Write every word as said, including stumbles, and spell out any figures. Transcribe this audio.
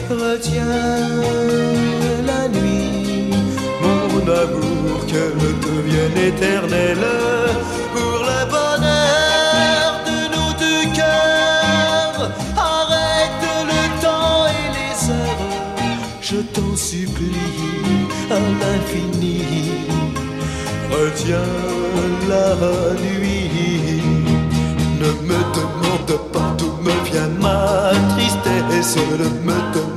Retiens la nuit, mon amour, qu'elle devienne éternelle, pour le bonheur de nos deux cœurs. Arrête le temps et les heures, je t'en supplie à l'infini. Retiens la nuit, ne me demande pas d'où me vient ma tristesse, ne me demande